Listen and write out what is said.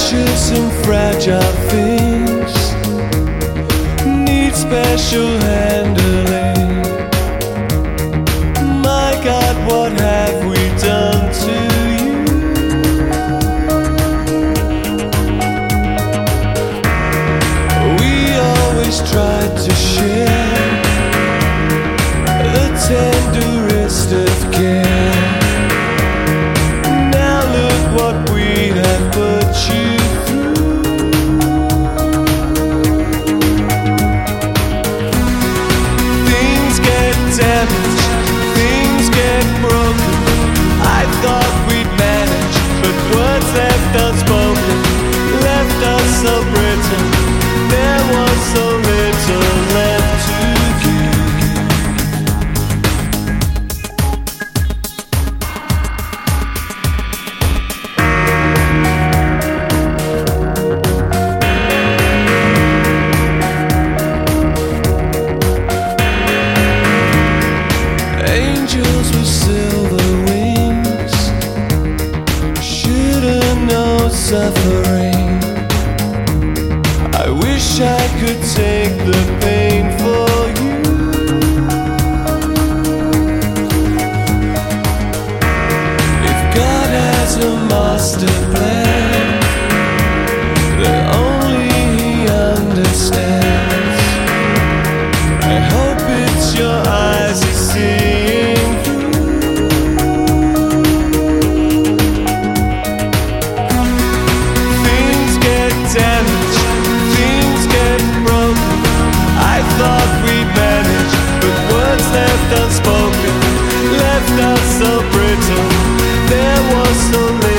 Precious and fragile things need special handling. My God, what have we done to you? We always tried to share the tenderest of care. Now look what we have put you through. Things get damaged, things get broken. I thought we'd manage, but words left unspoken left us so brittle. There was so little left to give. Angels with silver wings shouldn't know suffering. I wish I could take the pain for you. If God has a master plan that only He understands, I hope it's your eyes He's seeing through. Things get damaged, things get broken. I thought we'd manage, but words left unspoken left us so brittle. There was so little